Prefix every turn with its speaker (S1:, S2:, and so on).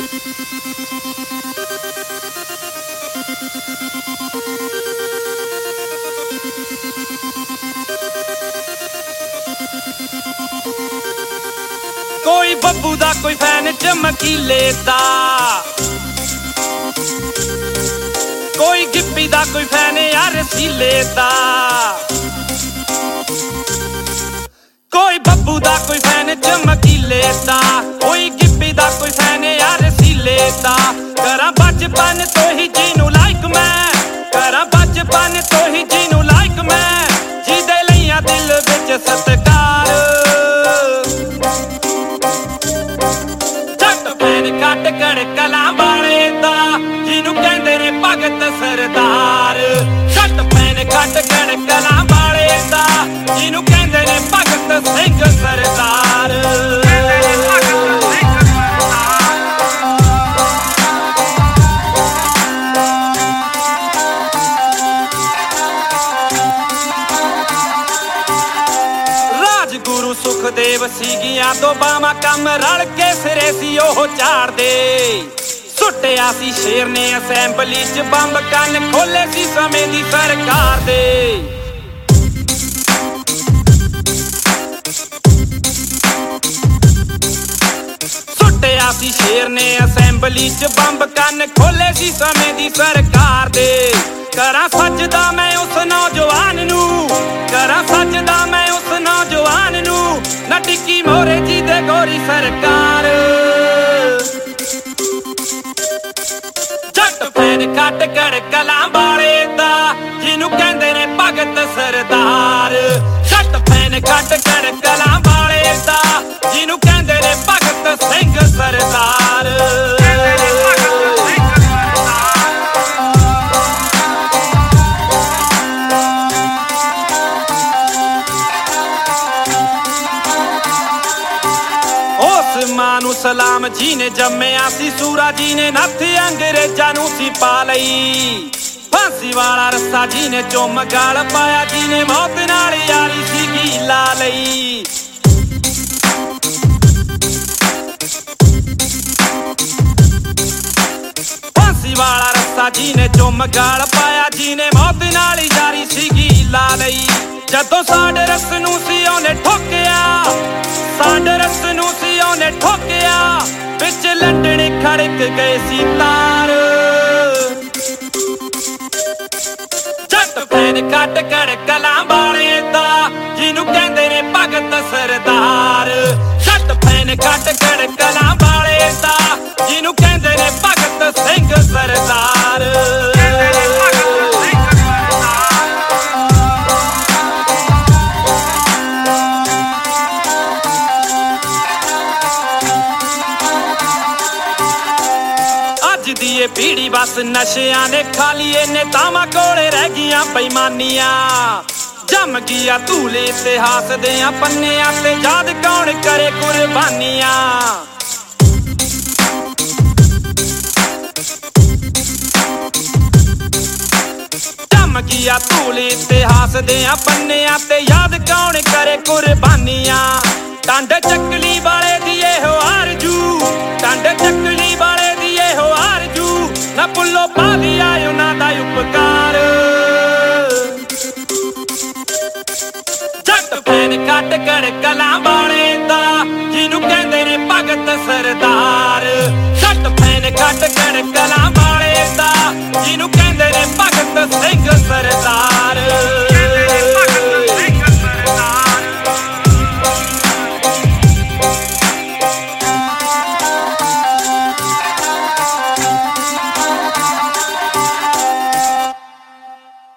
S1: कोई बब्बू दा कोई फैन चमकीले दा, कोई गिप्पी दा कोई फैन यार रसीले दा, कोई बब्बू दा कोई फैन चमकीले दा, कोई गिप्पी दा कोई फैन यार रसीले दा। करा बचपन तो ही जीनू लाइक मैं, करा बचपन तो ही जीनू लाइक मैं, जिदे लइया दिल विच सत्कार। ਕੱਟ ਕੜਕਲਾਂ ਵਾਲੇ ਦਾ ਜਿਹਨੂੰ ਕਹਿੰਦੇ ਨੇ ਭਗਤ ਸਰਦਾਰ, ਛੱਟ ਪੈਨ ਕੱਟ ਕੜਕਲਾਂ ਵਾਲੇ ਦਾ ਜਿਹਨੂੰ ਕਹਿੰਦੇ ਨੇ ਭਗਤ ਸਿੰਘ ਸਰਦਾਰ। ਰਾਜਗੁਰੂ ਸੁਖਦੇਵ ਸੀਗੀਆਂ ਦੋ ਬਾਵਾਂ ਕੰਮ ਰਲ ਕੇ ਸਿਰੇ ਸੀ ਉਹ ਝਾੜਦੇ, ਸੁੱਟਿਆ ਸੀ ਸ਼ੇਰ ਨੇ ਅਸੈਂਬਲੀ ਚ ਬੰਬ ਕੰਨ ਖੋਲੇ ਸੀ ਸਮੇਂ ਦੀ ਸਰਕਾਰ ਦੇ। ਸੁੱਟਿਆ ਸੀ ਸ਼ੇਰ ਨੇ ਅਸੈਂਬਲੀ ਚ ਬੰਬ ਕੰਨ ਖੋਲੇ ਸੀ ਸਮੇਂ ਦੀ ਸਰਕਾਰ ਦੇ। ਕਰਾਂ ਸੱਜਦਾ ਮੈਂ ਉਸ ਨੌਜਵਾਨ ਨੂੰ, ਕਰਾਂ ਸੱਜਦਾ ਮੈਂ ਉਸ ਨੌਜਵਾਨ ਨੂੰ, ਨਾ ਟਿੱਕੀ ਮੋਰੇ ਜੀ ਦੇ ਗੋਰੀ ਸਰਕਾਰ। ਜੱਟ ਫੈਨ ਕੱਟ ਕੜਕਲਾਂ ਵਾਲੇ ਦਾ ਜਿਹਨੂੰ ਕਹਿੰਦੇ ਨੇ ਭਗਤ ਸਰਦਾਰ, ਜੱਟ ਫੈਨ ਕੱਟ ਕੜਕਲਾਂ ਵਾਲੇ ਦਾ ਜਿਹਨੂੰ ਕਹਿੰਦੇ ਨੇ ਭਗਤ ਸਿੰਘ ਸਰਦਾਰ। ਮਾਂ ਨੂੰ ਸਲਾਮ ਜੀ ਨੇ ਜੰਮਿਆ ਸੀ, ਸੂਰਾ ਜੀ ਨੇ ਨੱਥ ਅੰਗਰੇਜ਼ਾਂ ਨੂੰ ਸੀ ਪਾ ਲਈ, ਫਾਂਸੀ ਵਾਲਾ ਰੱਸਾ ਜੀ ਨੇ ਚੁੰਮ ਗਾਲ ਪਾਇਆ, ਜੀ ਨੇ ਮੌਤ ਨਾਲ ਯਾਰੀ ਸੀਗੀ ਲਾ ਲਈ। ਫਾਂਸੀ ਵਾਲਾ ਰੱਸਾ ਜੀ ਨੇ ਚੁੰਮ ਗਾਲ ਪਾਇਆ, ਜੀ ਨੇ ਮੌਤ ਨਾਲ ਯਾਰੀ ਸੀਗੀ ਲਾ ਲਈ। ਜਦੋਂ ਸਾਡੇ ਰਸ ਨੂੰ ਸੀ ਉਹਨੇ ਠੋਕਿਆ, ਸਾਡੇ ਰਸ ਨੂੰ ਸੀ ਉਹਨੇ ਠੋਕਿਆ, ਵਿੱਚ ਲੰਡਣ ਖੜਕ ਗਏ ਸੀ ਤਾਰ। ਜੱਟ ਫੈਨ ਕੱਟ ਕੜਕਲਾਂ ਵਾਲੇ ਦਾ ਜਿਹਨੂੰ ਕਹਿੰਦੇ ਨੇ ਭਗਤ ਸਰਦਾਰ, ਜੱਟ ਫੈਨ ਕੱਟ ਕੜਕਲਾਂ ਵਾਲੇ ਦਾ ਜਿਹਨੂੰ ਕਹਿੰਦੇ ਨੇ ਭਗਤ ਸਿੰਘ ਸਰਦਾਰ। ਦੀ ਇਹ ਪੀੜੀ ਬਸ ਨਸ਼ਿਆਂ ਨੇ ਖਾ ਲਈਏ, ਨੇਤਾਵਾਂ ਕੋਲੇ ਰਹਿ ਗਈਆਂ ਬੇਈਮਾਨੀਆਂ, ਜੰਮ ਗਿਆ ਧੂਲ ਇਤਿਹਾਸ ਦਿਆਂ ਪੰਨਿਆਂ ਤੇ ਯਾਦ ਕੌਣ ਕਰੇ ਕੁਰਬਾਨੀਆਂ। ਜੰਮ ਗਿਆ ਧੂਲ ਇਤਿਹਾਸ ਦਿਆਂ ਪੰਨਿਆਂ ਤੇ ਯਾਦ ਕੌਣ ਕਰੇ ਕੁਰਬਾਨੀਆਂ। ਟੰਡ ਚੱਕਲੀ ਵਾਲੇ ਦੀ ਇਹੋ ਆਰਜੂ, ਟੰਡ ਚੱਕਲੀ ਵਾਲੇ ਦੀ ਇਹੋ ਆਰਜੂ, ਨਾ ਪੁੱਲੋ ਪਾ ਲਿਆ ਉਹਨਾਂ ਦਾ ਉਪਕਾਰ। ਜੱਟ ਫੈਨ ਕੱਟ ਕੜਕਲਾਂ ਵਾਲੇ ਦਾ ਜਿਹਨੂੰ ਕਹਿੰਦੇ ਨੇ ਭਗਤ ਸਰਦਾਰ, ਜੱਟ ਫੈਨ ਕੱਟ ਕੜਕਲਾਂ ਵਾਲੇ ਦਾ ਜਿਹਨੂੰ ਕਹਿੰਦੇ ਨੇ ਭਗਤ